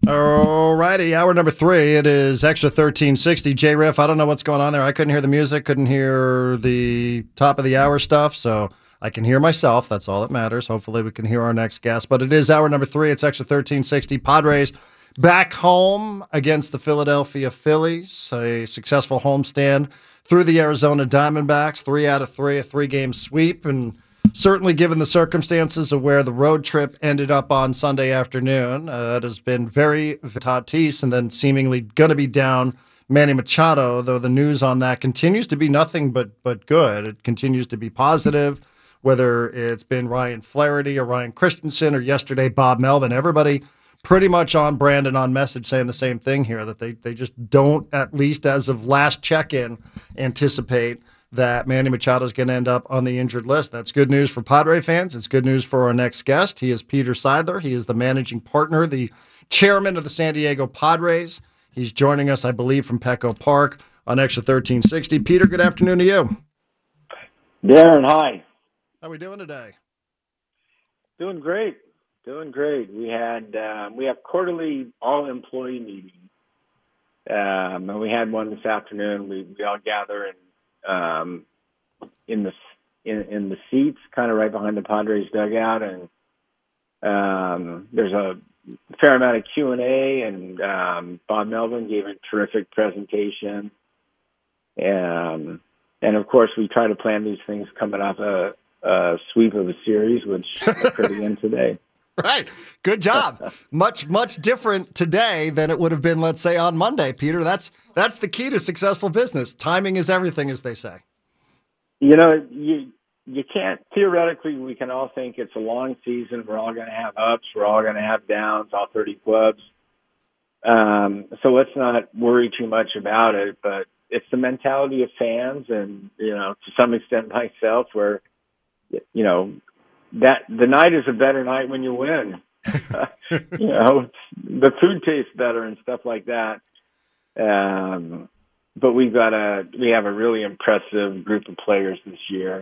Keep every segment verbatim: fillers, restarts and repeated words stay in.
All righty, hour number three. It is Extra thirteen sixty. J-Riff, I don't know what's going on there. I couldn't hear the music, couldn't hear the top of the hour stuff, so I can hear myself. That's all that matters. Hopefully we can hear our next guest. But it is hour number three. It's Extra thirteen sixty. Padres back home against the Philadelphia Phillies. A successful homestand through the Arizona Diamondbacks. Three out of three, a three-game sweep, and certainly, given the circumstances of where the road trip ended up on Sunday afternoon, uh, it has been very Tatis and then seemingly going to be down Manny Machado, though the news on that continues to be nothing but but good. It continues to be positive, whether it's been Ryan Flaherty or Ryan Christensen or yesterday Bob Melvin. Everybody pretty much on brand and on message saying the same thing here, that they, they just don't, at least as of last check-in, anticipate that Manny Machado is going to end up on the injured list. That's good news for Padre fans. It's good news for our next guest. He is Peter Seidler. He is the managing partner, the chairman of the San Diego Padres. He's joining us, I believe, from Petco Park on Extra thirteen sixty. Peter, good afternoon to you. Darren, hi. How are we doing today? Doing great. Doing great. We had um, we have quarterly all-employee meetings, um, and we had one this afternoon. We, we all gather and Um, in the in, in the seats, kind of right behind the Padres dugout, and um, there's a fair amount of Q and A. And um, Bob Melvin gave a terrific presentation, um, and of course, we try to plan these things coming off a, a sweep of a series, which occurred again today. Right. Good job. much, much different today than it would have been, let's say, on Monday, Peter. That's that's the key to successful business. Timing is everything, as they say. You know, you you can't, theoretically, we can all think it's a long season. We're all going to have ups. We're all going to have downs, all thirty clubs. Um, so let's not worry too much about it. But it's the mentality of fans and, you know, to some extent myself, where, you know, that the night is a better night when you win. you know, the food tastes better and stuff like that. Um, but we've got a we have a really impressive group of players this year,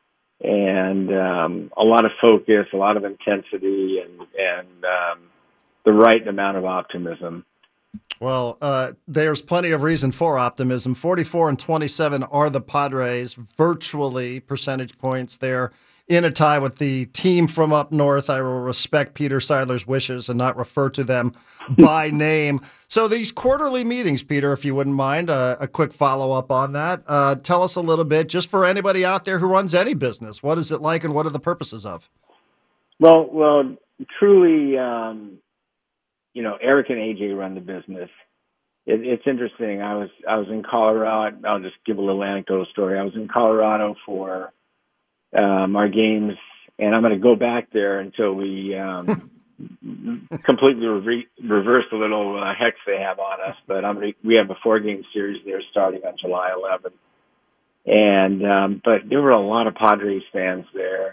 and um, a lot of focus, a lot of intensity, and and um, the right amount of optimism. Well, uh, there's plenty of reason for optimism. forty-four and twenty-seven are the Padres, virtually percentage points there, in a tie with the team from up north. I will respect Peter Seidler's wishes and not refer to them by name. So these quarterly meetings, Peter, if you wouldn't mind, uh, a quick follow-up on that. Uh, tell us a little bit, just for anybody out there who runs any business, what is it like and what are the purposes of? Well, well, truly, um, you know, Eric and A J run the business. It, it's interesting. I was I was in Colorado. I'll just give a little anecdotal story. I was in Colorado for um, our games, and I'm going to go back there until we um, completely re- reverse the little uh, hex they have on us. But I'm gonna, we have a four-game series there starting on July eleventh, and um, but there were a lot of Padres fans there,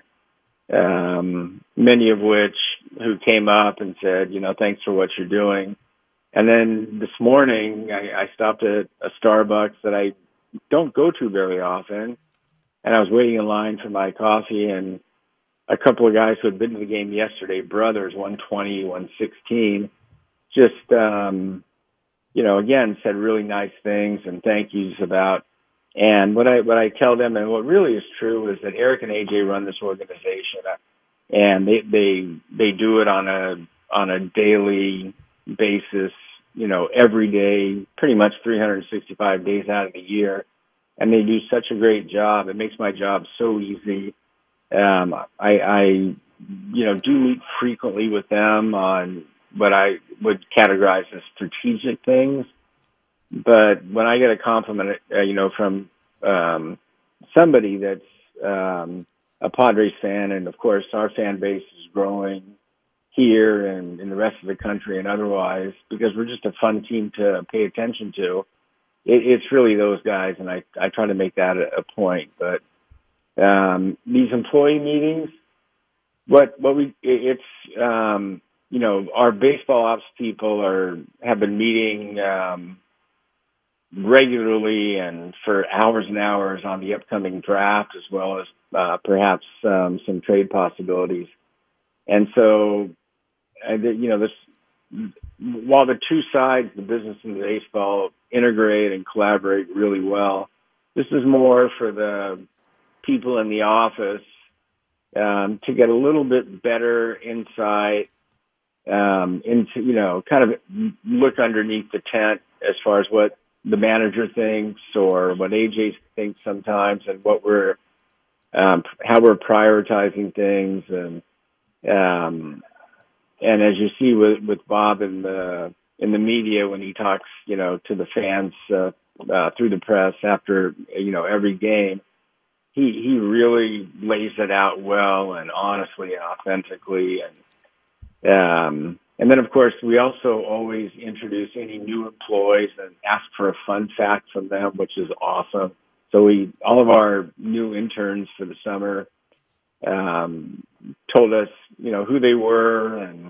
um, many of which who came up and said, you know, thanks for what you're doing. And then this morning, I, I stopped at a Starbucks that I don't go to very often, and I was waiting in line for my coffee, and a couple of guys who had been to the game yesterday, brothers, one twenty, one sixteen, just, um, you know, again, said really nice things and thank yous about. And what I what I tell them, and what really is true, is that Eric and A J run this organization, and they they they do it on a on a daily basis, you know, every day, pretty much three hundred sixty-five days out of the year. And they do such a great job. It makes my job so easy. Um, I, I, you know, do meet frequently with them on what I would categorize as strategic things. But when I get a compliment, uh, you know, from um, somebody that's um, a Padres fan, and of course our fan base is growing here and in the rest of the country and otherwise, because we're just a fun team to pay attention to. It, it's really those guys, and I, I try to make that a, a point. But um, these employee meetings, what what we it's um, you know, our baseball ops people are have been meeting um, regularly and for hours and hours on the upcoming draft, as well as uh, perhaps um, some trade possibilities. And so, uh, you know, this while the two sides, the business and the baseball, integrate and collaborate really well, this is more for the people in the office um, to get a little bit better insight um, into, you know, kind of look underneath the tent as far as what the manager thinks or what A J thinks sometimes, and what we're, um, how we're prioritizing things. And, um, and as you see with, with Bob in the, in the media, when he talks, you know, to the fans, uh, uh, through the press after, you know, every game, he, he really lays it out well and honestly and authentically. And, um, and then of course we also always introduce any new employees and ask for a fun fact from them, which is awesome. So we, all of our new interns for the summer, um, told us, you know, who they were and,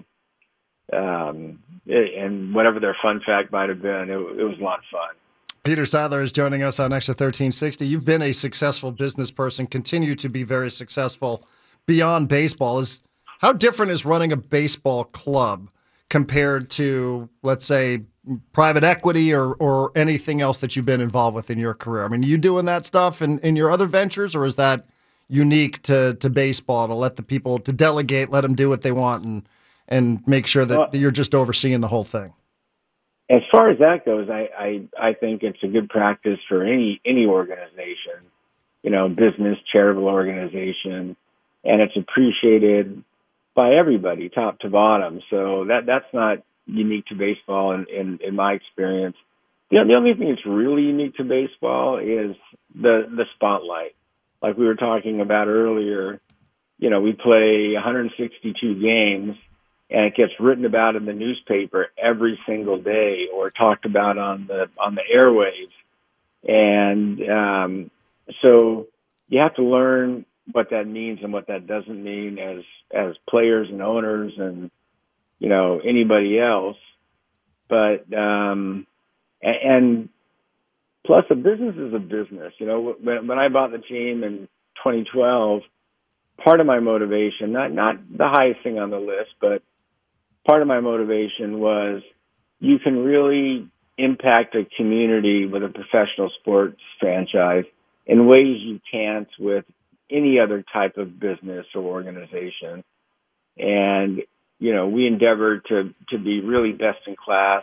um, and whatever their fun fact might have been. It, it was a lot of fun. Peter Seidler is joining us on Extra thirteen sixty. You've been a successful business person, continue to be very successful beyond baseball. Is how different is running a baseball club compared to, let's say, private equity or or anything else that you've been involved with in your career? I mean, are you doing that stuff in, in your other ventures, or is that unique to, to baseball to let the people, to delegate, let them do what they want and and make sure that, Well, that you're just overseeing the whole thing? As far as that goes, I, I, I think it's a good practice for any, any organization, you know, business, charitable organization, and it's appreciated by everybody, top to bottom. So that, that's not unique to baseball in, in, in my experience. The, the only thing that's really unique to baseball is the, the spotlight. Like we were talking about earlier, you know, we play one hundred sixty-two games, and it gets written about in the newspaper every single day or talked about on the on the airwaves. And um, so you have to learn what that means and what that doesn't mean as as players and owners and, you know, anybody else. But um, and, and plus, a business is a business. You know, when, when I bought the team in twenty twelve, part of my motivation, not not the highest thing on the list, but part of my motivation was you can really impact a community with a professional sports franchise in ways you can't with any other type of business or organization. And, you know, we endeavor to, to be really best in class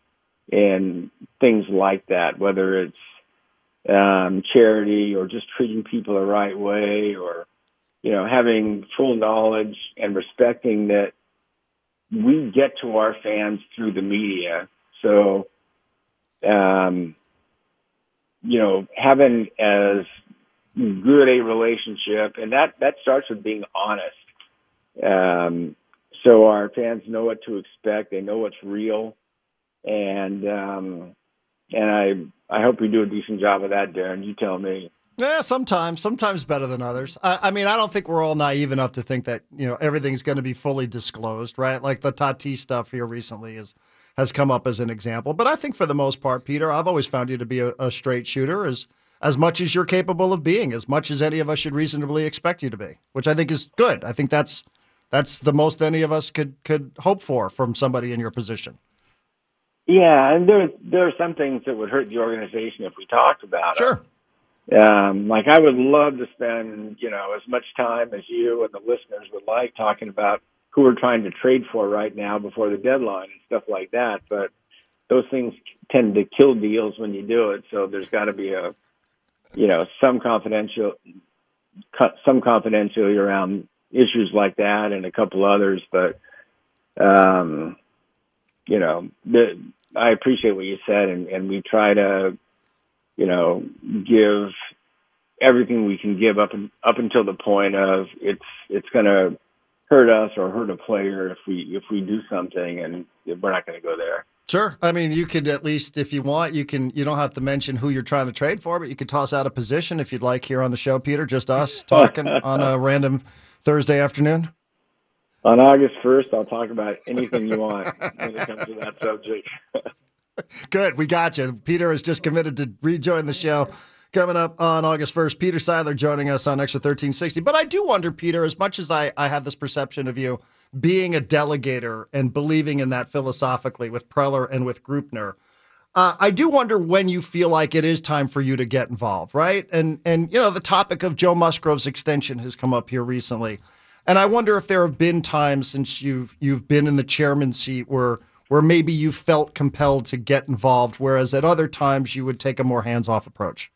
in things like that, whether it's um, charity or just treating people the right way, or, you know, having full knowledge and respecting that we get to our fans through the media. So, um, you know, having as good a relationship, and that, that starts with being honest. Um, so our fans know what to expect. They know what's real. And, um, and I, I hope we do a decent job of that, Darren. You tell me. Yeah, sometimes, sometimes better than others. I, I mean, I don't think we're all naive enough to think that, you know, everything's going to be fully disclosed, right? Like the Tatis stuff here recently is has come up as an example. But I think for the most part, Peter, I've always found you to be a, a straight shooter as as much as you're capable of being, as much as any of us should reasonably expect you to be, which I think is good. I think that's that's the most any of us could could hope for from somebody in your position. Yeah, and there there are some things that would hurt the organization if we talked about sure. it. Sure. Um, like I would love to spend, you know, as much time as you and the listeners would like talking about who we're trying to trade for right now before the deadline and stuff like that. But those things tend to kill deals when you do it. So there's got to be a, you know, some confidential, some confidentiality around issues like that and a couple others. But, um, you know, the, I appreciate what you said, and, and we try to, you know, give everything we can give up and, up until the point of it's it's going to hurt us or hurt a player if we if we do something, and we're not going to go there. Sure. I mean, you could at least, if you want, you can. You don't have to mention who you're trying to trade for, but you could toss out a position if you'd like here on the show, Peter. Just us talking on a random Thursday afternoon. On August first, I'll talk about anything you want when it comes to that subject. Good. We got you. Peter has just committed to rejoin the show. Coming up on August first, Peter Seidler joining us on Extra thirteen sixty. But I do wonder, Peter, as much as I, I have this perception of you being a delegator and believing in that philosophically with Preller and with Grupner, uh, I do wonder when you feel like it is time for you to get involved, right? And, and you know, the topic of Joe Musgrove's extension has come up here recently. And I wonder if there have been times since you've you've been in the chairman's seat where where maybe you felt compelled to get involved, whereas at other times you would take a more hands-off approach.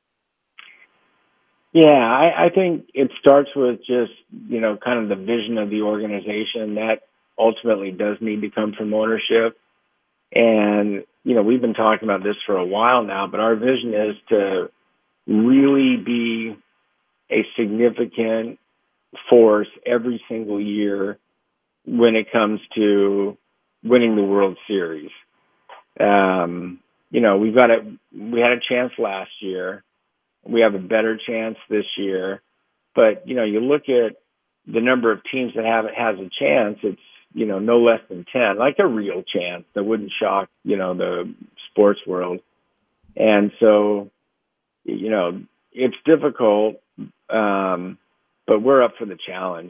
Yeah, I, I think it starts with just, you know, kind of the vision of the organization that ultimately does need to come from ownership. And, you know, we've been talking about this for a while now, but our vision is to really be a significant force every single year when it comes to winning the World Series. Um, you know, we've got a, we had a chance last year. We have a better chance this year, but you know, you look at the number of teams that have has a chance. It's you know no less than ten, like a real chance that wouldn't shock you know the sports world. And so, you know, it's difficult, um, but we're up for the challenge.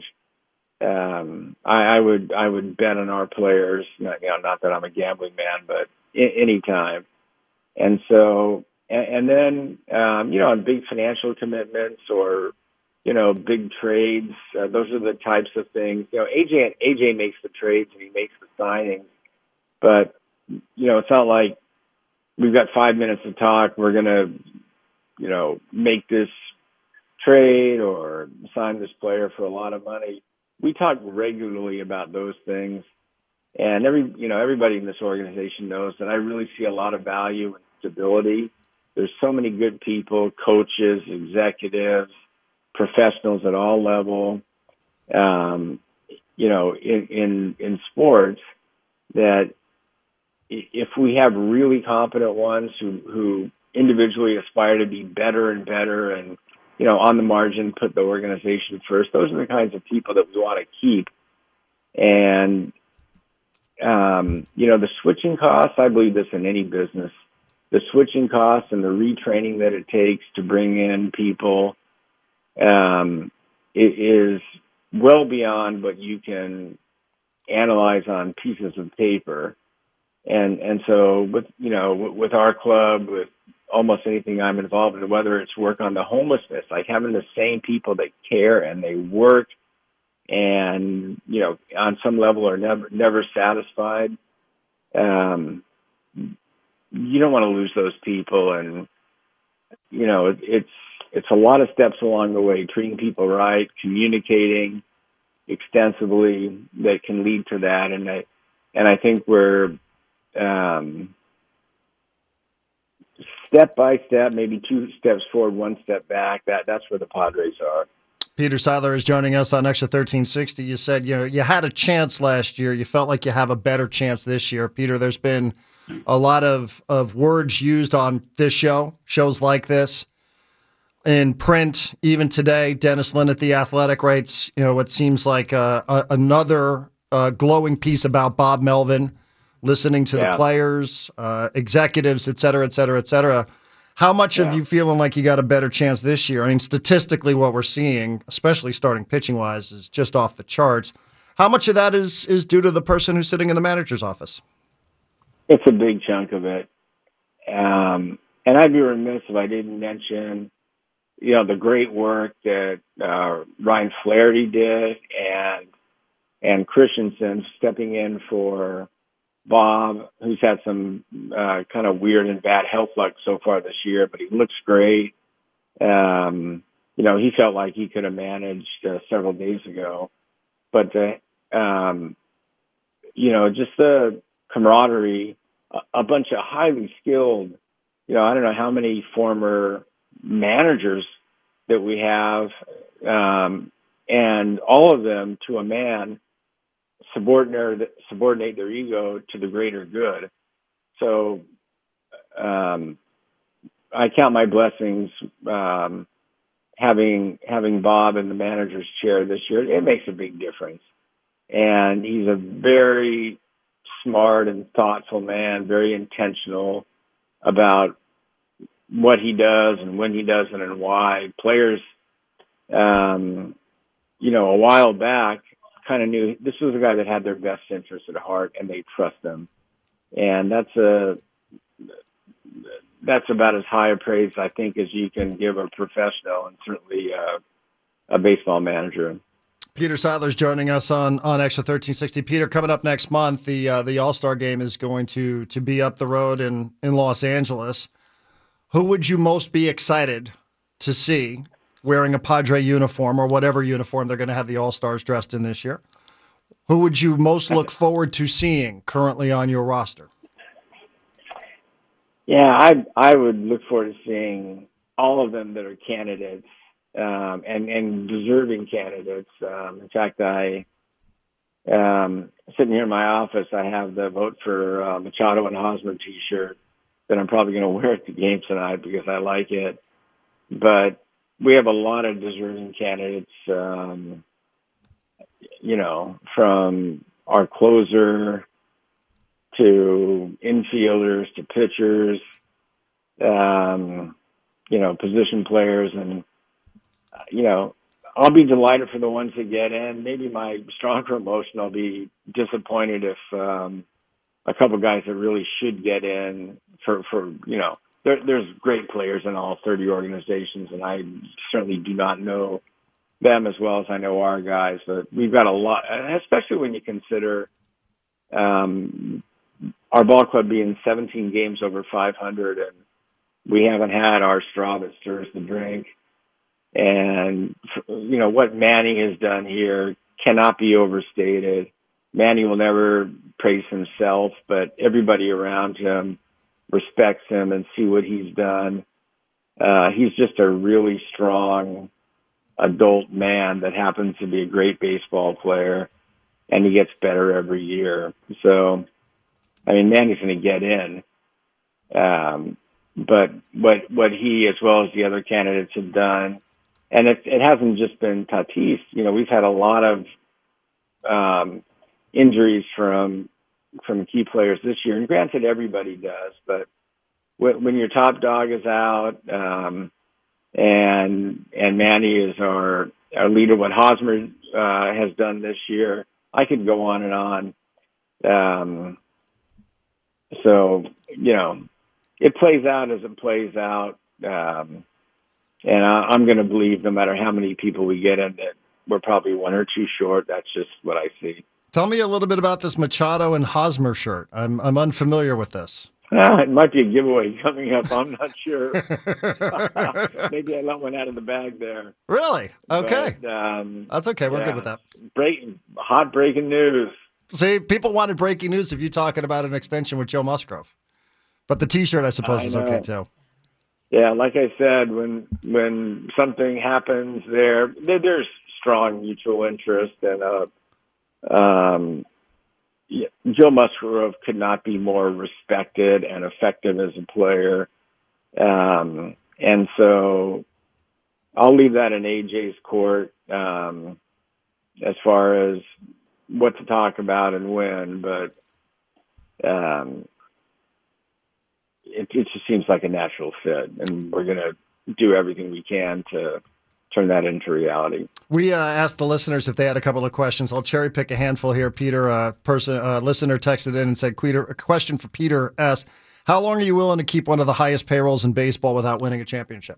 Um, I, I would I would bet on our players. Not, you know, not that I'm a gambling man, but I- anytime. And so. And then, um, you know, on big financial commitments or, you know, big trades, uh, those are the types of things. You know, A J A J makes the trades and he makes the signings, but you know, it's not like we've got five minutes to talk. We're gonna, you know, make this trade or sign this player for a lot of money. We talk regularly about those things, and every, you know, everybody in this organization knows that I really see a lot of value and stability. There's so many good people, coaches, executives, professionals at all level, um, you know, in, in, in sports that if we have really competent ones who, who individually aspire to be better and better and, you know, on the margin, put the organization first, those are the kinds of people that we want to keep. And, um, you know, the switching costs, I believe this in any business, the switching costs and the retraining that it takes to bring in people um, it is well beyond what you can analyze on pieces of paper. And and so with you know with, with our club, with almost anything I'm involved in, whether it's work on the homelessness, like having the same people that care and they work and you know on some level are never never satisfied. Um, you don't want to lose those people, and you know it, it's it's a lot of steps along the way, treating people right, communicating extensively that can lead to that, and I and I think we're um, step by step, maybe two steps forward, one step back. That that's where the Padres are. Peter Seidler is joining us on Extra thirteen sixty. You said you know, you had a chance last year. You felt like you have a better chance this year. Peter, there's been a lot of, of words used on this show, shows like this, in print. Even today, Dennis Lynn at The Athletic writes, you know, what seems like a, a, another uh, glowing piece about Bob Melvin, listening to yeah. the players, uh, executives, et cetera, et cetera, et cetera. How much yeah. of you feeling like you got a better chance this year? I mean, statistically, what we're seeing, especially starting pitching-wise, is just off the charts. How much of that is is due to the person who's sitting in the manager's office? It's a big chunk of it. Um, and I'd be remiss if I didn't mention, you know, the great work that uh, Ryan Flaherty did and and Christensen stepping in for Bob, who's had some uh, kind of weird and bad health luck so far this year, but he looks great. Um, you know, he felt like he could have managed uh, several days ago. But, the, um, you know, just the camaraderie, a, a bunch of highly skilled, you know, I don't know how many former managers that we have, um, and all of them to a man subordinate subordinate their ego to the greater good. So um, I count my blessings um, having having Bob in the manager's chair this year. It makes a big difference, and he's a very smart and thoughtful man, very intentional about what he does and when he does it and why. Players, um, you know, a while back kind of knew this was a guy that had their best interest at heart and they trust him. And that's a, that's about as high a praise, I think, as you can give a professional and certainly uh, a baseball manager. Peter Seidler's joining us on, on Extra thirteen sixty. Peter, coming up next month, the uh, the All-Star Game is going to to be up the road in, in Los Angeles. Who would you most be excited to see wearing a Padre uniform or whatever uniform they're going to have the All-Stars dressed in this year? Who would you most look forward to seeing currently on your roster? Yeah, I I would look forward to seeing all of them that are candidates um, and and deserving candidates. Um, in fact, I um, sitting here in my office, I have the vote for uh, Machado and Hosmer T-shirt that I'm probably going to wear at the game tonight because I like it. But we have a lot of deserving candidates. Um, you know, from our closer to infielders, to pitchers, um, you know, position players. And, uh, you know, I'll be delighted for the ones that get in. Maybe my stronger emotion, I'll be disappointed if um, a couple guys that really should get in for, for you know, there, there's great players in all thirty organizations, and I certainly do not know them as well as I know our guys. But we've got a lot, especially when you consider um, our ball club being seventeen games over five hundred, and we haven't had our straw that stirs the drink. And, you know, what Manny has done here cannot be overstated. Manny will never praise himself, but everybody around him respects him and see what he's done. Uh, he's just a really strong adult man that happens to be a great baseball player, and he gets better every year. So, I mean, Manny's going to get in. Um, but what what he, as well as the other candidates, have done, and it, it hasn't just been Tatis. You know, we've had a lot of um, injuries from from key players this year, and granted, everybody does. But when, when your top dog is out, um, and and Manny is our our leader, what Hosmer uh, has done this year, I could go on and on. Um, so you know, it plays out as it plays out. Um, And I, I'm going to believe no matter how many people we get in that we're probably one or two short. That's just what I see. Tell me a little bit about this Machado and Hosmer shirt. I'm I'm unfamiliar with this. Ah, it might be a giveaway coming up. I'm not sure. Maybe I let one out of the bag there. Really? Okay. But, um, That's okay. We're yeah, good with that. Break, hot breaking news. See, people wanted breaking news if you talking about an extension with Joe Musgrove. But the T-shirt, I suppose, I is know. okay, too. Yeah, like I said, when when something happens there, there there's strong mutual interest, and uh, um, yeah, Joe Musgrove could not be more respected and effective as a player, um, and so I'll leave that in A J's court um, as far as what to talk about and when, but. Um, It, it just seems like a natural fit, and we're going to do everything we can to turn that into reality. We uh, asked the listeners if they had a couple of questions. I'll cherry pick a handful here. Peter, a uh, person, uh, listener texted in and said, Peter, a question for Peter S. How long are you willing to keep one of the highest payrolls in baseball without winning a championship?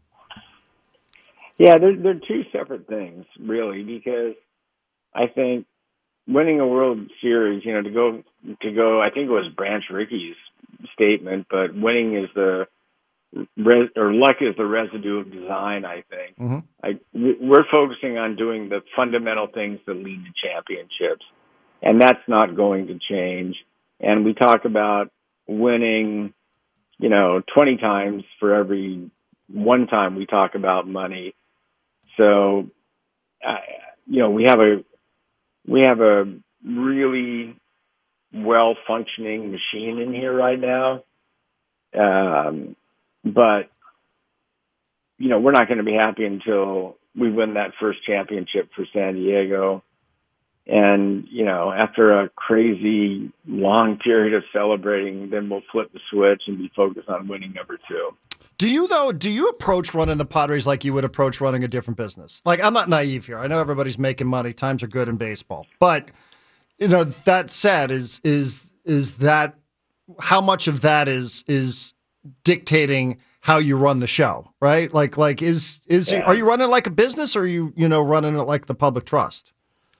Yeah, they're, they're two separate things, really, because I think winning a World Series, you know, to go, to go, I think it was Branch Rickey's statement, but winning is the res, or luck is the residue of design. I think mm-hmm. I, we're focusing on doing the fundamental things that lead to championships, and that's not going to change. And we talk about winning, you know, twenty times for every one time we talk about money. So, uh, you know, we have a we have a really well-functioning machine in here right now. Um, but, you know, we're not going to be happy until we win that first championship for San Diego. And, you know, after a crazy long period of celebrating, then we'll flip the switch and be focused on winning number two. Do you though? Do you approach running the Padres like you would approach running a different business? Like, I'm not naive here. I know everybody's making money. Times are good in baseball, but you know that said, is is is that how much of that is is dictating how you run the show, right? Like, like is is Yeah. are you running it like a business, or are you you know running it like the public trust?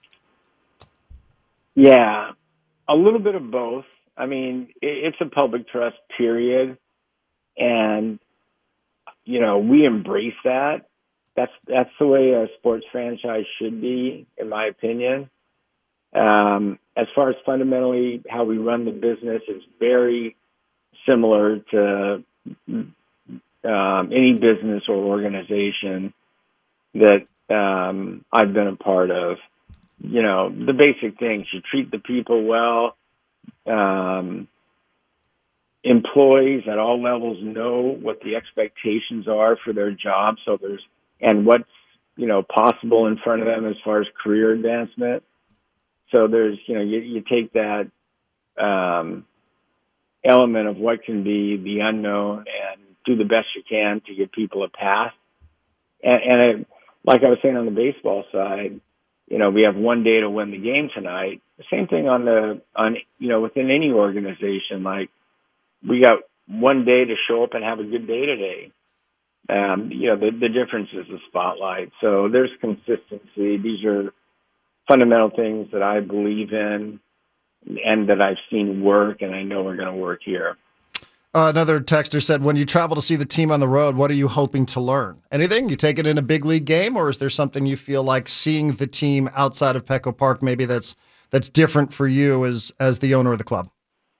Yeah, a little bit of both. I mean, it, it's a public trust period, and you know we embrace that. That's that's the way a sports franchise should be, in my opinion. Um, as far as fundamentally how we run the business is very similar to um, any business or organization that um, I've been a part of. You know, the basic things: you treat the people well. Um, employees at all levels know what the expectations are for their job, so there's and what's you know possible in front of them as far as career advancement. So there's you know you, you take that um, element of what can be the unknown and do the best you can to give people a path. And, and it, like I was saying on the baseball side, you know we have one day to win the game tonight. The same thing on the on you know within any organization, like we got one day to show up and have a good day today. Um, you know the the difference is the spotlight. So there's consistency. These are fundamental things that I believe in and that I've seen work, and I know we're going to work here. Uh, another texter said, when you travel to see the team on the road, what are you hoping to learn? Anything? You take it in a big league game, or is there something you feel like seeing the team outside of Petco Park, maybe that's that's different for you as as the owner of the club?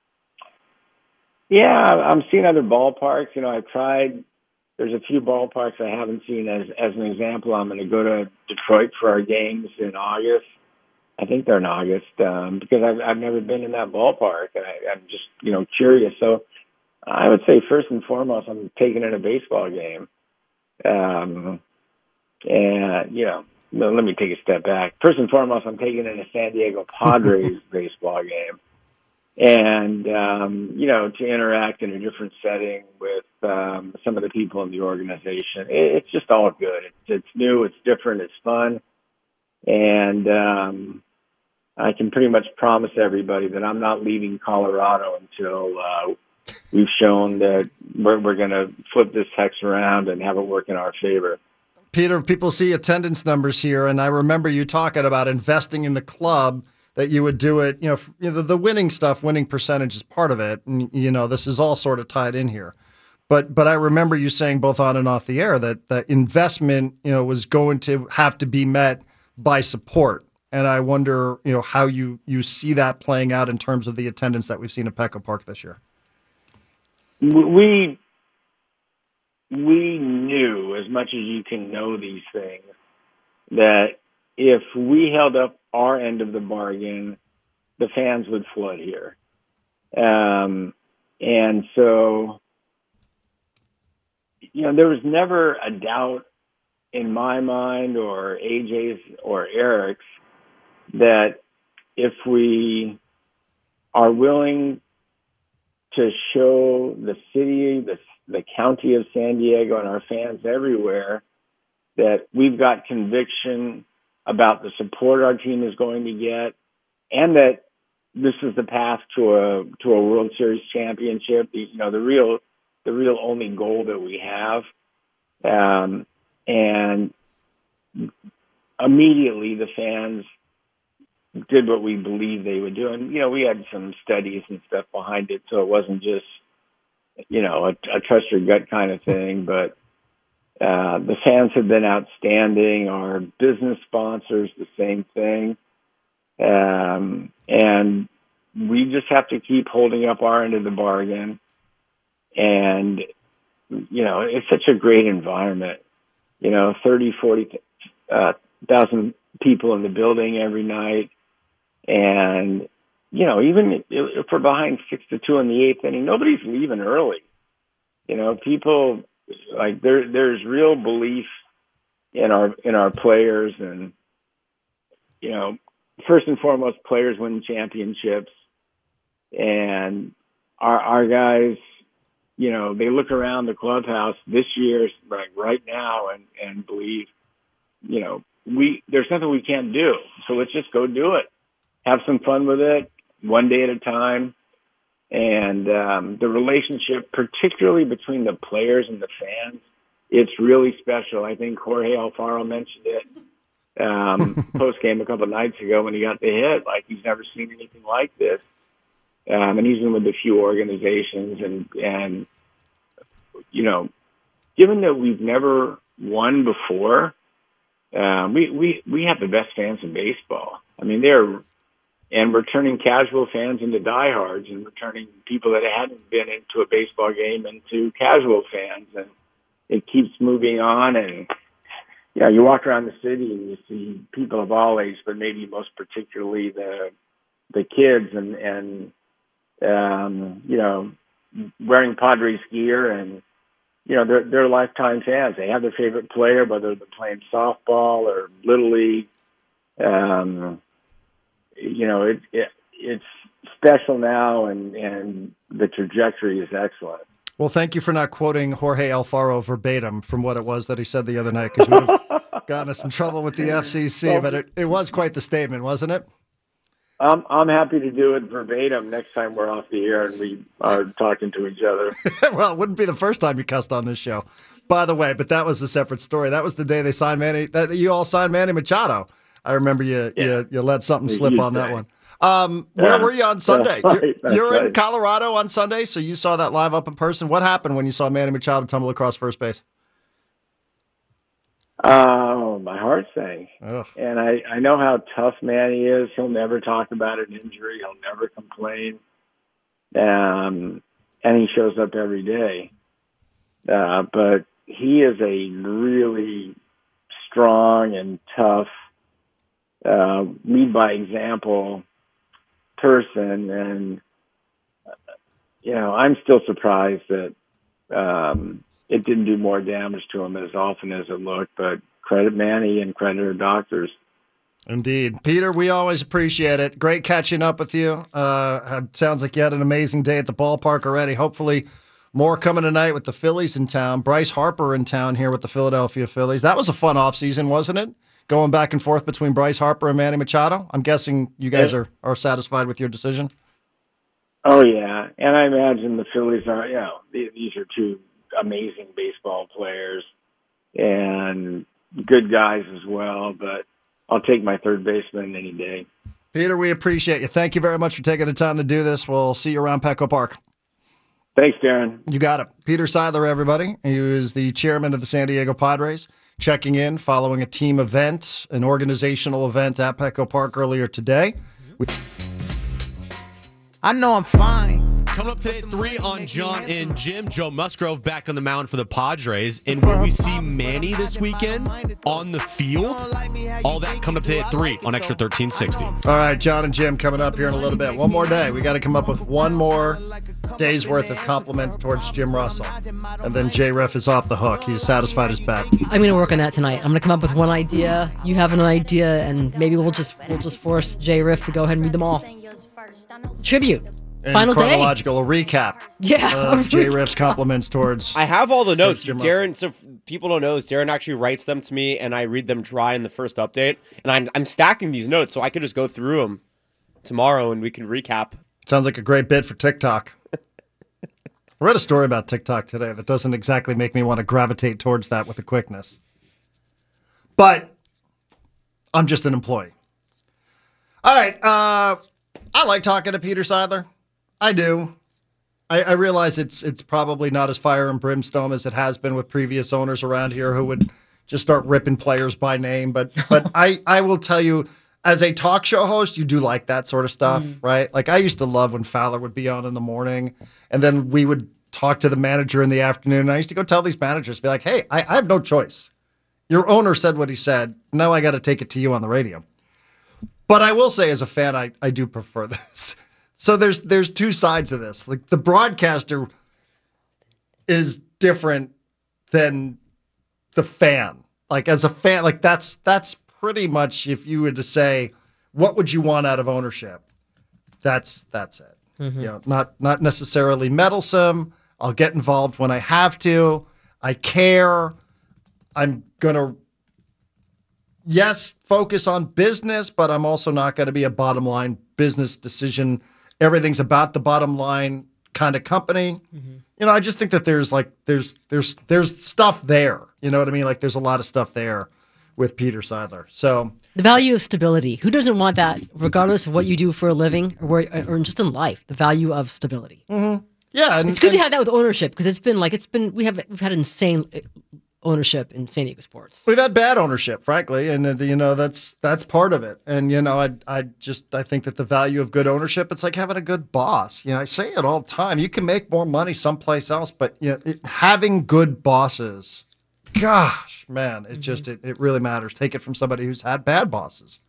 Yeah, I'm seeing other ballparks. You know, I've tried. There's a few ballparks I haven't seen. As as an example, I'm going to go to Detroit for our games in August. I think they're in August um, because I've I've never been in that ballpark, and I, I'm just you know curious. So I would say first and foremost, I'm taking in a baseball game, um, and you know, well, let me take a step back. First and foremost, I'm taking in a San Diego Padres baseball game, and um, you know, to interact in a different setting with um, some of the people in the organization. It, it's just all good. It's, it's new, it's different, it's fun, and um, I can pretty much promise everybody that I'm not leaving Colorado until uh, we've shown that we're, we're going to flip this hex around and have it work in our favor. Peter, people see attendance numbers here, and I remember you talking about investing in the club, that you would do it, you know, you know the, the winning stuff, winning percentage is part of it. And, you know, this is all sort of tied in here. But but I remember you saying both on and off the air that that investment, you know, was going to have to be met by support. And I wonder, you know, how you, you see that playing out in terms of the attendance that we've seen at Petco Park this year. We we knew, as much as you can know these things, that if we held up our end of the bargain, the fans would flood here. Um, and so, you know, there was never a doubt in my mind or A J's or Eric's that if we are willing to show the city, the, the county of San Diego, and our fans everywhere that we've got conviction about the support our team is going to get, and that this is the path to a to a World Series championship. You know, the real the real only goal that we have, um, and immediately the fans did what we believed they would do. And, you know, we had some studies and stuff behind it, so it wasn't just, you know, a, a trust your gut kind of thing. But uh, the fans have been outstanding. Our business sponsors, the same thing. Um, and we just have to keep holding up our end of the bargain. And, you know, it's such a great environment. You know, thirty, forty uh, thousand people in the building every night. And, you know, even if we're behind six to two in the eighth inning, nobody's leaving early. You know, people like there, there's real belief in our, in our players. And, you know, first and foremost, players win championships, and our, our guys you know, they look around the clubhouse this year, like right now, and, and believe, you know, we there's nothing we can't do. So let's just go do it. Have some fun with it, one day at a time. And um, the relationship, particularly between the players and the fans, it's really special. I think Jorge Alfaro mentioned it um, post game a couple of nights ago when he got the hit. Like, he's never seen anything like this. Um, and he's been with a few organizations, and and you know, given that we've never won before, uh, we we we have the best fans in baseball. I mean, they're and we're turning casual fans into diehards, and we're turning people that hadn't been into a baseball game into casual fans, and it keeps moving on. And yeah, you walk around the city and you see people of all ages, but maybe most particularly the the kids, and and um, you know, wearing Padres gear, and you know, they're they're lifetime fans. They have their favorite player, whether they're playing softball or Little League. Um, you know, it, it it's special now, and and the trajectory is excellent. Well, thank you for not quoting Jorge Alfaro verbatim from what it was that he said the other night, because we would have gotten us in trouble with the F C C. Well, but it, it was quite the statement, wasn't it? I'm I'm happy to do it verbatim next time we're off the air and we are talking to each other. Well, it wouldn't be the first time you cussed on this show, by the way. But that was a separate story. That was the day they signed Manny. That you all signed Manny Machado. I remember you yeah. you, you let something slip on that one. Um, where yeah. were you on Sunday? Right, you're you're right. in Colorado on Sunday, so you saw that live up in person. What happened when you saw Manny Machado tumble across first base? Oh, my heart sank. Ugh. And I, I know how tough Manny is. He'll never talk about an injury. He'll never complain. Um, and he shows up every day. Uh, but he is a really strong and tough, uh, lead by example person. And, uh, you know, I'm still surprised that, um, it didn't do more damage to him as often as it looked, but credit Manny and credit our doctors. Indeed. Peter, we always appreciate it. Great catching up with you. Uh, it sounds like you had an amazing day at the ballpark already. Hopefully more coming tonight with the Phillies in town. Bryce Harper in town here with the Philadelphia Phillies. That was a fun offseason, wasn't it? Going back and forth between Bryce Harper and Manny Machado. I'm guessing you guys are, are satisfied with your decision. Oh, yeah. And I imagine the Phillies are, you know, these are two amazing baseball players and good guys as well, but I'll take my third baseman any day. Peter, we appreciate you. Thank you very much for taking the time to do this. We'll see you around Petco Park. Thanks, Darren. You got it. Peter Seidler, everybody. He is the chairman of the San Diego Padres, checking in following a team event, an organizational event at Petco Park earlier today. We- I know I'm fine. Coming up today at three on John and Jim. Joe Musgrove back on the mound for the Padres. And will we see Manny this weekend on the field? All that coming up today at three on Extra thirteen sixty. All right, John and Jim coming up here in a little bit. One more day. We got to come up with one more day's worth of compliments towards Jim Russell. And then J-Ref is off the hook. He's satisfied his bet. I'm going to work on that tonight. I'm going to come up with one idea. You have an idea, and maybe we'll just we'll just force J-Riff to go ahead and read them all. Tribute. And Final chronological day. recap yeah, of J-Riff's compliments towards I have all the notes. Jim Darren, so if people don't know this, Darren actually writes them to me, and I read them dry in the first update. And I'm I'm stacking these notes, so I could just go through them tomorrow, and we can recap. Sounds like a great bit for TikTok. I read a story about TikTok today that doesn't exactly make me want to gravitate towards that with a quickness. But I'm just an employee. All right. Uh, I like talking to Peter Seidler. I do. I, I realize it's it's probably not as fire and brimstone as it has been with previous owners around here who would just start ripping players by name. But but I, I will tell you, as a talk show host, you do like that sort of stuff, mm. right? Like I used to love when Fowler would be on in the morning, and then we would talk to the manager in the afternoon. And I used to go tell these managers, be like, hey, I, I have no choice. Your owner said what he said. Now I got to take it to you on the radio. But I will say as a fan, I, I do prefer this. So there's there's two sides of this. Like the broadcaster is different than the fan. Like as a fan, like that's that's pretty much if you were to say, what would you want out of ownership? That's that's it. Mm-hmm. You know, not not necessarily meddlesome, I'll get involved when I have to. I care. I'm going to, yes, focus on business, but I'm also not going to be a bottom line business decision. Everything's about the bottom line kind of company. Mm-hmm. You know, I just think that there's like, there's, there's, there's stuff there. You know what I mean? Like there's a lot of stuff there with Peter Seidler. So the value of stability. Who doesn't want that, regardless of what you do for a living or, where, or just in life? The value of stability. Mm-hmm. Yeah, and, it's good and, to have that with ownership because it's been like it's been we have we've had insane ownership in San Diego sports. We've had bad ownership, frankly, and uh, you know that's that's part of it. And you know, I I just I think that the value of good ownership, it's like having a good boss. You know, I say it all the time. You can make more money someplace else, but you know, it, having good bosses. Gosh, man, it mm-hmm. just it, it really matters. Take it from somebody who's had bad bosses.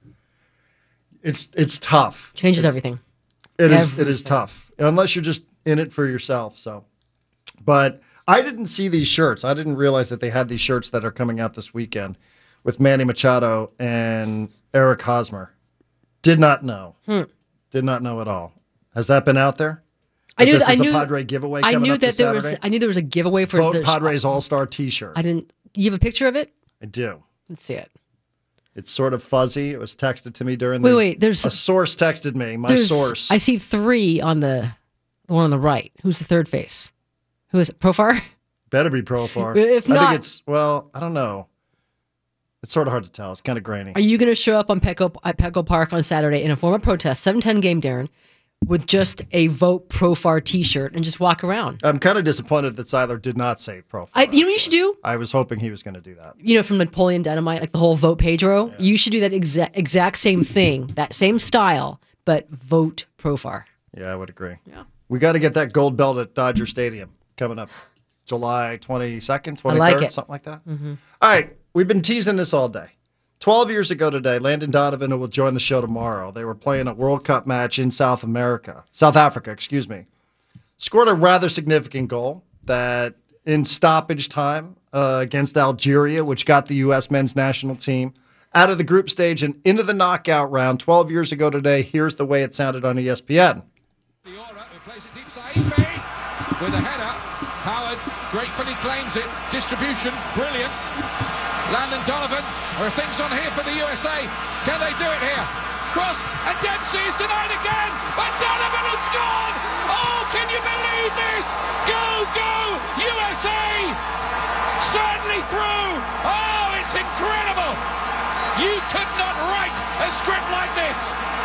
It's it's tough. Changes it's, everything. It everything. is it is tough unless you're just in it for yourself. So, but I didn't see these shirts. I didn't realize that they had these shirts that are coming out this weekend with Manny Machado and Eric Hosmer. Did not know. Hmm. Did not know at all. Has that been out there? I knew. This I is knew. a Padre giveaway. I coming knew up that this there Saturday. was. I knew there was a giveaway for Vote the Padres All Star T-shirt. I didn't. You have a picture of it? I do. Let's see it. It's sort of fuzzy. It was texted to me during wait, the. Wait, There's a source texted me. My source. I see three on the, the one on the right. Who's the third face? Who is it? Profar? Better be Profar. If not, I think it's well. I don't know. It's sort of hard to tell. It's kind of grainy. Are you going to show up on Petco at Petco Park on Saturday in a form of protest, seven ten game, Darren, with just a Vote Profar T-shirt and just walk around? I'm kind of disappointed that Seidler did not say Profar. I, you know what you should do? I was hoping he was going to do that. You know, from Napoleon Dynamite, like the whole Vote Pedro. Yeah. You should do that exact exact same thing, that same style, but Vote Profar. Yeah, I would agree. Yeah, we got to get that gold belt at Dodger Stadium coming up, July twenty-second, twenty-third, I like it. Something like that. Mm-hmm. All right, we've been teasing this all day. Twelve years ago today, Landon Donovan, who will join the show tomorrow, they were playing a World Cup match in South America, South Africa, excuse me. Scored a rather significant goal that in stoppage time uh, against Algeria, which got the U S men's national team out of the group stage and into the knockout round. Twelve years ago today, here's the way it sounded on E S P N. With a header, Howard gratefully claims it. Distribution, brilliant. Landon Donovan, there are things on here for the U S A. Can they do it here? Cross, and Dempsey is denied again, but Donovan has scored! Oh, can you believe this? Go, go, U S A! Certainly through! Oh, it's incredible! You could not write a script like this!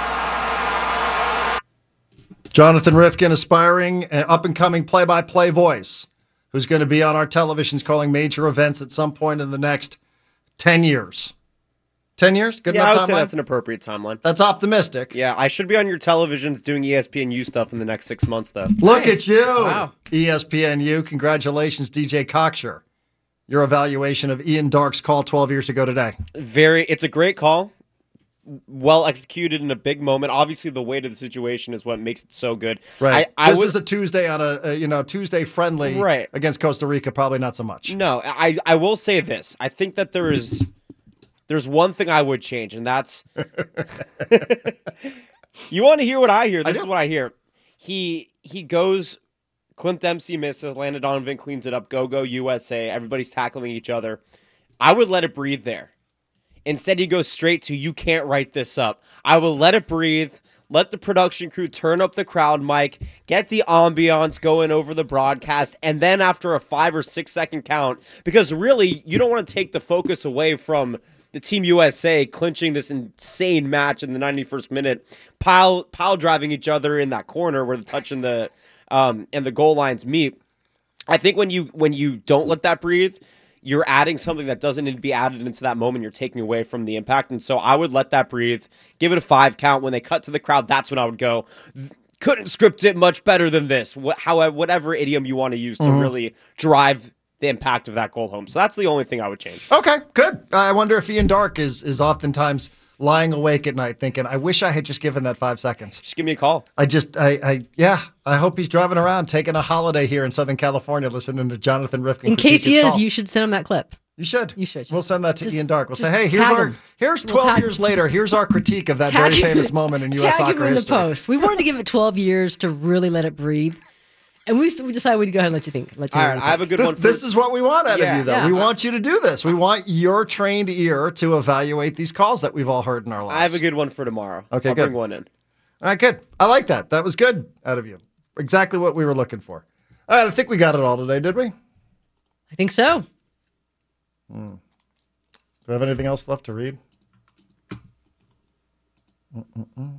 Jonathan Rifkin, aspiring, uh, up-and-coming play-by-play voice, who's going to be on our televisions calling major events at some point in the next ten years. ten years? Good yeah, enough I would timeline? say that's an appropriate timeline. That's optimistic. Yeah, I should be on your televisions doing E S P N U stuff in the next six months, though. Look Nice. at you, Wow. E S P N U. Congratulations, D J Cocksure. Your evaluation of Ian Darke's call twelve years ago today. Very, it's a great call. Well executed in a big moment. Obviously, the weight of the situation is what makes it so good. Right. I, I this was, is a Tuesday on a, a you know Tuesday friendly right. against Costa Rica. Probably not so much. No, I I will say this. I think that there is there's one thing I would change, and that's you want to hear what I hear. This I is what I hear. He he goes. Clint Dempsey misses. Landon Donovan cleans it up. Go go U S A. Everybody's tackling each other. I would let it breathe there. Instead, he goes straight to, you can't write this up. I will let it breathe, let the production crew turn up the crowd mic, get the ambiance going over the broadcast, and then after a five or six second count, because really, you don't want to take the focus away from the Team U S A clinching this insane match in the ninety-first minute, pile pile driving each other in that corner where the touch and the um, and the goal lines meet. I think when you when you don't let that breathe, you're adding something that doesn't need to be added into that moment. You're taking away from the impact. And so I would let that breathe, give it a five count. When they cut to the crowd, that's when I would go, couldn't script it much better than this. What, however, whatever idiom you want to use to mm-hmm. really drive the impact of that goal home. So that's the only thing I would change. Okay, good. I wonder if Ian Darke is, is oftentimes lying awake at night thinking, I wish I had just given that five seconds. Just give me a call. I just, I, I, yeah, I hope he's driving around, taking a holiday here in Southern California, listening to Jonathan Rifkin. In case he is, call. you should send him that clip. You should. You should. We'll send that to just, Ian Darke. We'll say, hey, here's our, him. here's twelve we'll years later. Here's our critique of that very famous moment in U S tag soccer him in history. The post. We wanted to give it twelve years to really let it breathe. And we we decided we'd go ahead and let you think. Let you All right, I have a good This, one. For, this is what we want out Yeah. of you, though. Yeah. We want you to do this. We want your trained ear to evaluate these calls that we've all heard in our lives. I have a good one for tomorrow. Okay, I'll good. bring one in. All right, good. I like that. That was good out of you. Exactly what we were looking for. All right, I think we got it all today, did we? I think so. Do we have anything else left to read? Mm-mm-mm.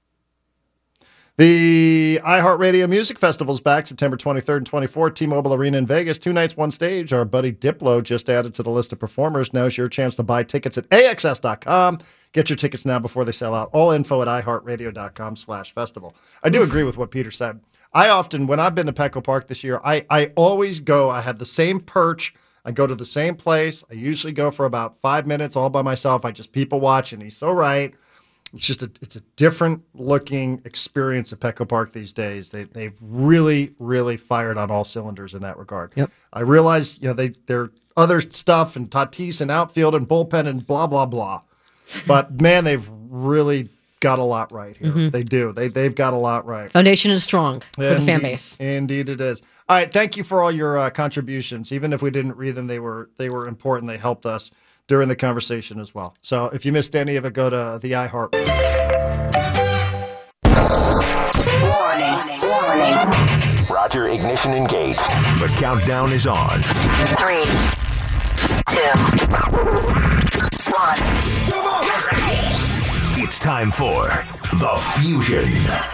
The iHeartRadio Music Festival is back September twenty-third and twenty-fourth, T-Mobile Arena in Vegas. Two nights, one stage. Our buddy Diplo just added to the list of performers. Now's your chance to buy tickets at A X S dot com. Get your tickets now before they sell out. All info at iHeartRadio.com slash festival. I do agree with what Peter said. I often, when I've been to Petco Park this year, I, I always go, I have the same perch. I go to the same place. I usually go for about five minutes all by myself. I just people watch, and he's so right. It's just a, it's a different looking experience at Petco Park these days. They, they've really, really fired on all cylinders in that regard. Yep. I realize, you know, they, they're other stuff and Tatis and outfield and bullpen and blah, blah, blah. But man, they've really got a lot right here. Mm-hmm. They do. They, they've got a lot right. Foundation is strong for the fan Indeed- base. Indeed, it is. All right, thank you for all your uh, contributions. Even if we didn't read them, they were they were important. They helped us during the conversation as well. So if you missed any of it, go to the iHeart. Warning, warning. Roger, ignition engaged. The countdown is on. Three, two, one. It's time for The Fusion.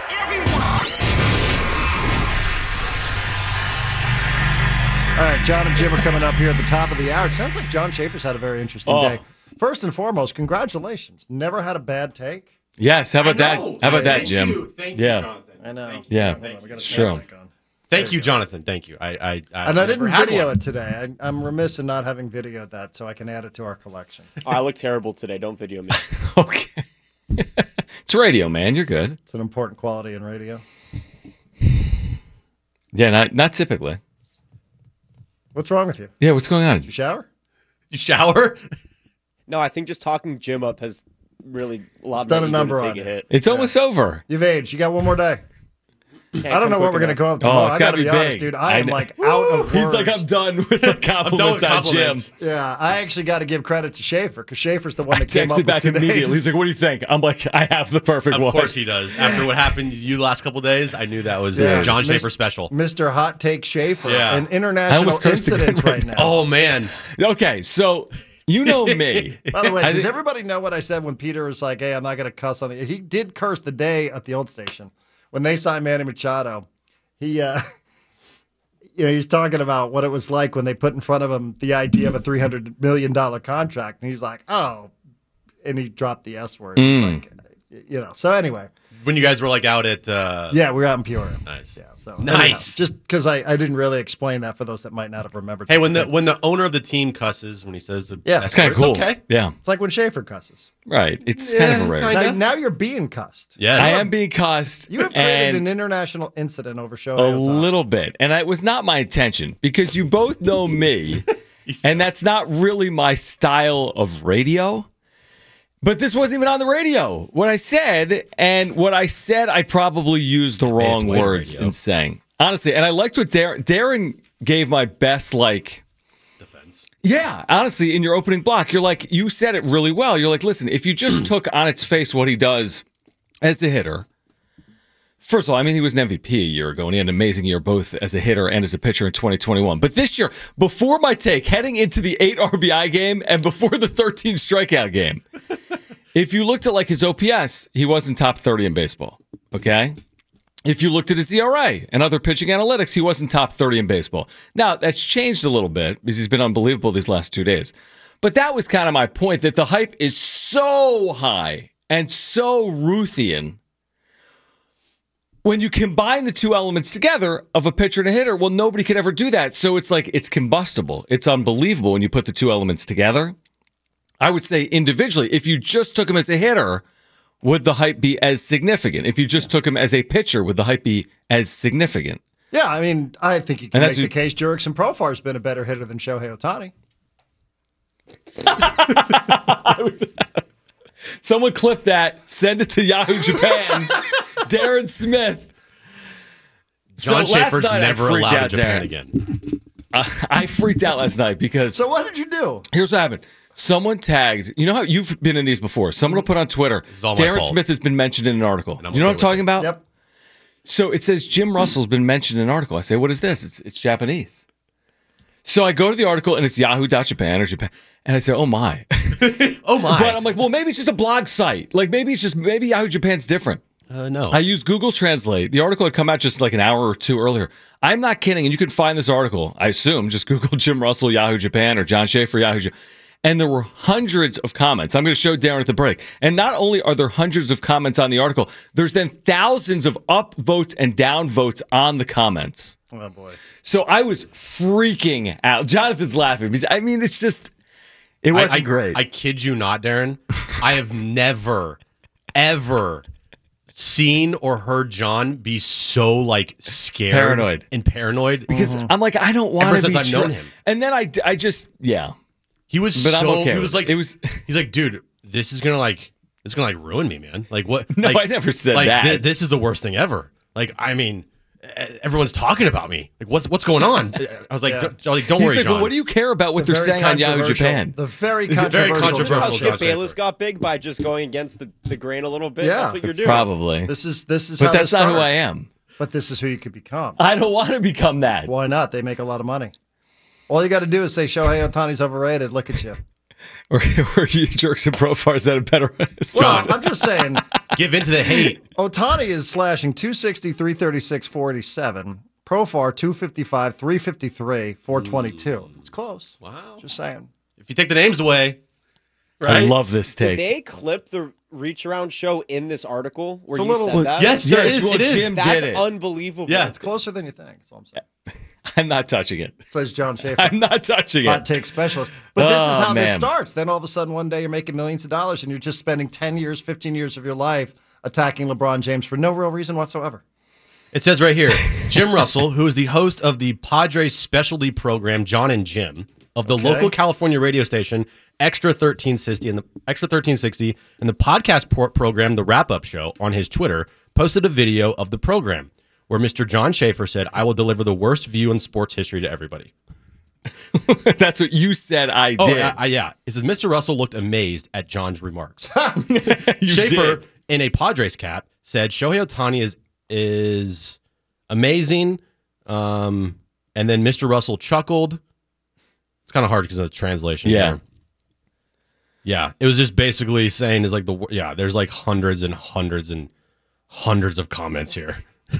All right, John and Jim are coming up here at the top of the hour. It sounds like John Schaefer's had a very interesting Oh. day. First and foremost, congratulations. Never had a bad take. Yes. How about that? know. How about that, Thank Jim? you. Thank you, yeah. Jonathan. I know. Thank you. Yeah. Hold on, we got a It's sound true. mic on. Thank you, Jonathan. Thank you. I, I, I And I never didn't had video one. it today. I, I'm remiss in not having videoed that, so I can add it to our collection. Oh, I look terrible today. Don't video me. Okay. It's radio, man. You're good. It's an important quality in radio. Yeah. Not not typically. What's wrong with you? Yeah. What's going on? You shower? You shower? No, I think just talking Jim up has really allowed It's done my a ego number to on take you. a hit. It's almost over. You've aged. You got one more day. Can't I don't come know what quick we're going to enough. go up tomorrow. Oh, it's I got gotta to be be big. honest, dude. I, am kn- like out of words. He's like, I'm done with the compliments on Jim. compliments. Yeah, I actually got to give credit to Schaefer because Schaefer's the one I that came up texted with back today's. immediately. He's like, "What do you think?" I'm like, "I have the perfect Of one." course he does. After what happened to you last couple days, I knew that was Yeah. uh, John Mis- Schaefer special. Mister Hot Take Schaefer, Yeah. an I international almost cursed incident again. right now. Oh man, Okay, so you know me. By the way, I does thi- everybody know what I said when Peter was like, "Hey, I'm not going to cuss on the"? He did curse the day at the old station when they signed Manny Machado. He, uh, you know, he's talking about what it was like when they put in front of him the idea of a three hundred million dollar contract, and he's like, "Oh," and he dropped the S word. It's Mm. like, you know. So anyway, when you guys were like out at uh, yeah, we're out in Peoria. nice. Yeah. So Nice. anyhow, just because I, I didn't really explain that for those that might not have remembered. Hey, when the something. when the owner of the team cusses when he says the Yeah. F It's kind of word, cool. it's okay. Yeah, it's like when Schaefer cusses. right. It's kind of a rare. kind Now, of. now you're being cussed. Yes, I am being cussed. You have created and an international incident over show. a little bit, and it was not my intention because you both know me, and that's not really my style of radio. But this wasn't even on the radio. What I said, and what I said, I probably used the wrong it's way to words radio. in saying. Honestly, and I liked what Darren, Darren gave my best, like, defense. yeah, honestly, in your opening block, you're like, you said it really well. You're like, listen, if you just took on its face what he does as a hitter, first of all, I mean, he was an M V P a year ago, and he had an amazing year both as a hitter and as a pitcher in twenty twenty-one. But this year, before my take, heading into the eight R B I game and before the thirteen strikeout game, if you looked at like his O P S, he wasn't top thirty in baseball, okay? If you looked at his E R A and other pitching analytics, he wasn't top thirty in baseball. Now, that's changed a little bit because he's been unbelievable these last two days. But that was kind of my point, that the hype is so high and so Ruthian. When you combine the two elements together of a pitcher and a hitter, well, nobody could ever do that. So it's like, it's combustible. It's unbelievable when you put the two elements together. I would say individually, if you just took him as a hitter, would the hype be as significant? If you just took him as a pitcher, would the hype be as significant? Yeah, I mean, I think you can And make that's the who- case Jurickson Profar's been a better hitter than Shohei Ohtani. Someone clip that, send it to Yahoo Japan. Darren Smith. John So last Schaefer's night I never freaked allowed in out, Japan Darren. again. Uh, I freaked out last night because So what did you do? here's what happened. Someone tagged, you know how you've been in these before. Someone will put on Twitter, is all my Darren fault. Smith has been mentioned in an article. I'm You know okay what I'm with talking it. about? Yep. So it says Jim Russell's been mentioned in an article. I say, what is this? It's, it's Japanese. So I go to the article and it's Yahoo dot Japan or Japan. And I say, oh my. Oh my! But I'm like, well, maybe it's just a blog site. Like maybe it's just, maybe Yahoo Japan's different. uh, no. I used Google Translate. The article had come out just like an hour or two earlier. I'm not kidding. And you can find this article, I assume, just Google Jim Russell, Yahoo Japan, or John Schaefer, Yahoo Japan. And there were hundreds of comments. I'm going to show Darren at the break. And not only are there hundreds of comments on the article, there's then thousands of up votes and down votes on the comments. Oh boy. So I was freaking out. Jonathan's laughing because, I mean, it's just, it wasn't I, I, great. I kid you not, Darren. I have never, ever seen or heard John be so like scared, Paranoid. and paranoid. because I'm like, I don't want Ever to since be I've tra- known him. And then I, I just, yeah. He was But I'm so. okay he with was it. like, It was- He's like, dude, this is gonna like, this is gonna like ruin me, man. Like what? No, like, I never said like, that. thi- this is the worst thing ever. Like, I mean, e- everyone's talking about me. Like, what's what's going on? I was like, Yeah. don't, I was like, don't He's worry, like, John. well, what do you care about what The they're very saying on Yahoo controversial- Japan? The very Very controversial. controversial. This is how Russell Skip John Bayless Schaefer. got big by just going against the, the grain a little bit. Yeah. That's what you're doing. Probably. This is this is But how that's this not who starts. I am. But this is who you could become. I don't want to become that. Why not? They make a lot of money. All you got to do is say Shohei Ohtani's overrated. Look at you. Or, or you jerks and profars that are better. Well, I'm just saying, Give into the hate. Ohtani is slashing two sixty, three thirty-six, forty-seven. Profar two fifty-five, three fifty-three, four twenty-two. It's close. Wow. Just saying. If you take the names away, I love this Did take. they clip the reach around show in this article where It's a you little- said well, that? yes, Yeah, there is. well, It is. Jim That's did it. unbelievable. Yeah. It's closer than you think. That's all I'm saying. I'm not touching it. Says John Schaefer. I'm not touching Hot it. take specialist. But this is Oh, how this man. starts. Then all of a sudden, one day you're making millions of dollars and you're just spending ten years, fifteen years of your life attacking LeBron James for no real reason whatsoever. it says right here, Jim Russell, who is the host of the Padres specialty program, John and Jim, of the Okay. local California radio station, Extra thirteen sixty, and the Extra thirteen sixty, and the podcast por- program, The Wrap Up Show, on his Twitter, posted a video of the program where Mister John Schaefer said, "I will deliver the worst view in sports history to everybody." That's what you said I Oh, did. I, I, yeah. It says Mister Russell looked amazed at John's remarks. you Schaefer, did. in a Padres cap, said Shohei Ohtani is is amazing. Um, and then Mister Russell chuckled. It's kind of hard because of the translation. Yeah. here. Yeah. It was just basically saying is like the yeah. There's like hundreds and hundreds and hundreds of comments here.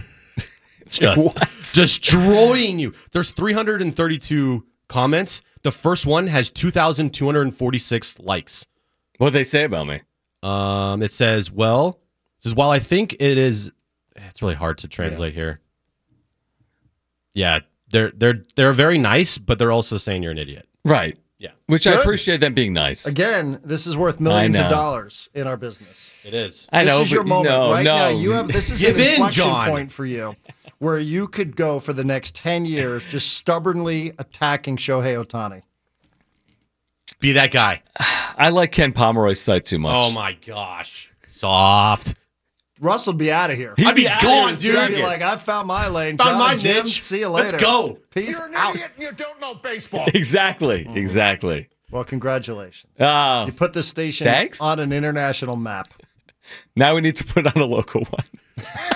Just What? destroying you. There's three hundred thirty-two comments. The first one has two thousand two hundred forty-six likes. What they say about me? Um, it says, well, it says, while I think it is, it's really hard to translate here. Yeah, they're they're they're very nice, but they're also saying you're an idiot. Right. Yeah, Which I Good. appreciate them being nice. Again, this is worth millions I of know. dollars in our business. it is. I this know, is but your moment no, right no. now. You have this is Give an in, inflection John. point for you, where you could go for the next ten years just stubbornly attacking Shohei Ohtani. Be that guy. I like Ken Pomeroy's site too much. Oh my gosh, soft. Russell would be out of here. He'd I'd be out gone, of dude. here He'd in a be second. like, I found my lane. Found John, my Jim, niche. see you later. Let's go. Peace You're an out. idiot and you don't know baseball. Exactly. Exactly. Well, congratulations. Oh, You put this station Thanks. on an international map. now we need to put on a local one.